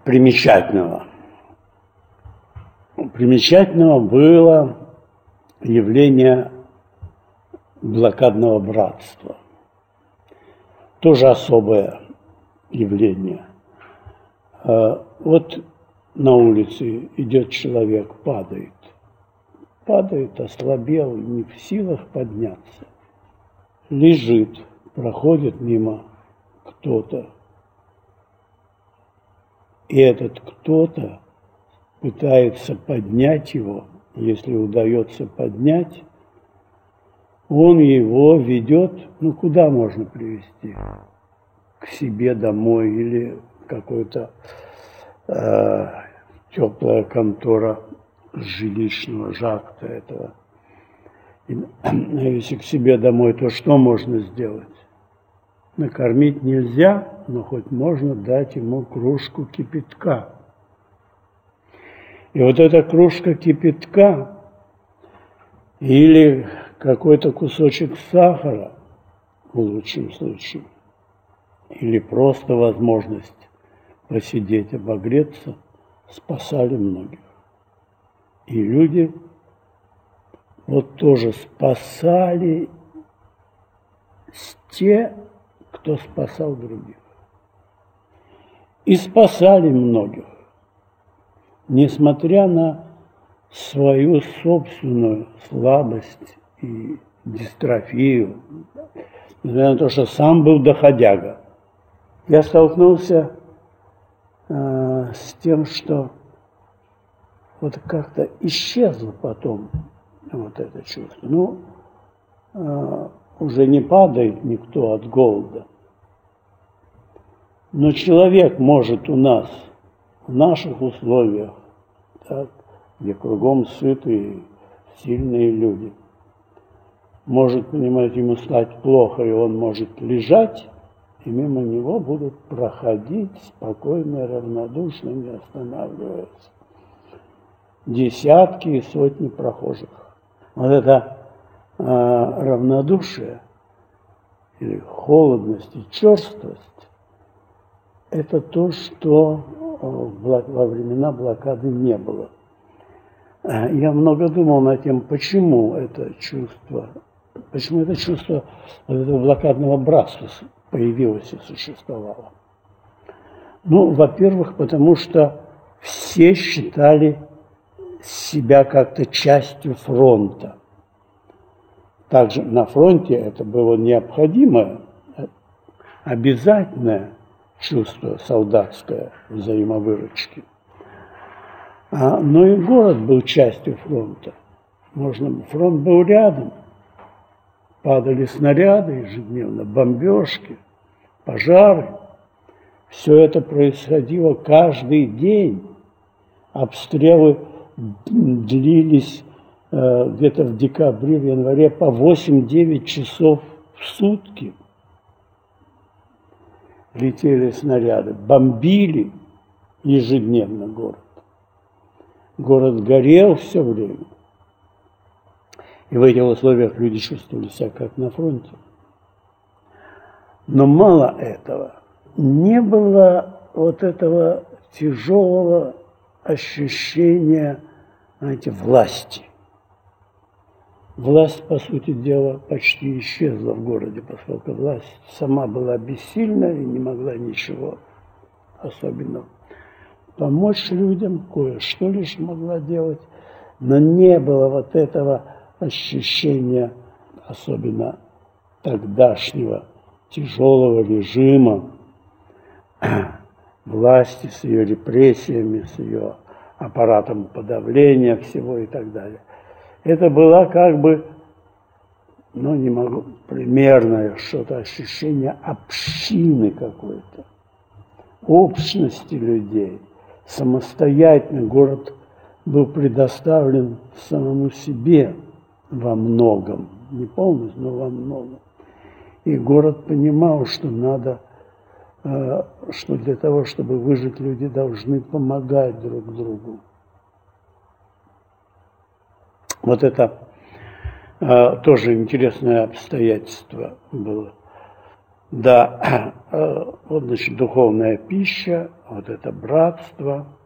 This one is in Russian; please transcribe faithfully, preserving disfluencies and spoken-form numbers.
примечательного. Примечательного было явление блокадного братства. Тоже особое явление. Вот на улице идет человек, падает. Падает, ослабел, не в силах подняться. Лежит, проходит мимо кто-то. И этот кто-то пытается поднять его, если удается поднять, он его ведет, ну куда можно привести? К себе домой или какой-то э, теплая контора жилищного жакта этого. И, а если к себе домой, то что можно сделать? Накормить нельзя, но хоть можно дать ему кружку кипятка. И вот эта кружка кипятка или какой-то кусочек сахара, в лучшем случае, или просто возможность посидеть, обогреться, спасали многих. И люди вот тоже спасали те, кто спасал других. И спасали многих, несмотря на свою собственную слабость и дистрофию, несмотря на то, что сам был доходяга. Я столкнулся э, с тем, что вот как-то исчезло потом вот это чувство. Ну, э, уже не падает никто от голода. Но человек может у нас, в наших условиях, так, где кругом сытые, сильные люди, может, понимаете, ему стать плохо, и он может лежать, и мимо него будут проходить спокойно, равнодушно, не останавливаясь десятки и сотни прохожих. Вот это э, равнодушие или холодность и черствость – это то, что во времена блокады не было. Я много думал над тем, почему это чувство, почему это чувство вот этого блокадного братства появилось и существовало. Ну, во-первых, потому что все считали себя как-то частью фронта. Также на фронте это было необходимое, обязательное чувство солдатское взаимовыручки. А, но и город был частью фронта. Можно, фронт был рядом. Падали снаряды ежедневно, бомбежки, пожары. Все это происходило каждый день. Обстрелы длились э, где-то в декабре, в январе по восемь-девять часов в сутки. Летели снаряды, бомбили ежедневно город. Город горел все время. И в этих условиях люди чувствовали себя как на фронте. Но мало этого. Не было вот этого тяжелого ощущения, знаете, власти. Власть, по сути дела, почти исчезла в городе, поскольку власть сама была бессильна и не могла ничего особенного помочь людям, кое-что лишь могла делать, но не было вот этого ощущения, особенно тогдашнего тяжелого режима, власти с ее репрессиями, с ее аппаратом подавления всего и так далее. Это было как бы, ну не могу, примерное что-то ощущение общины какой-то, общности людей. Самостоятельно город был предоставлен самому себе во многом, не полностью, но во многом. И город понимал, что надо, что для того, чтобы выжить, люди должны помогать друг другу. Вот это тоже интересное обстоятельство было. Да, вот, значит, духовная пища, вот это братство,